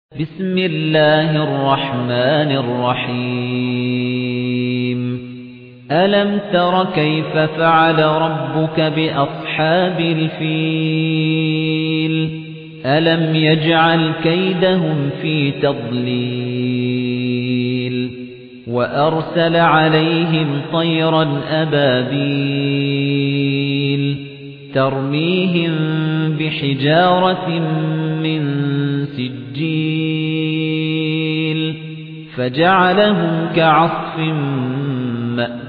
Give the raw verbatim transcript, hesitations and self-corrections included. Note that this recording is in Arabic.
بسم الله الرحمن الرحيم ألم تر كيف فعل ربك بأصحاب الفيل ألم يجعل كيدهم في تضليل وأرسل عليهم طيرا أبابيل ترميهم بحجارة من سجيل فجعلهم كعصف مأكول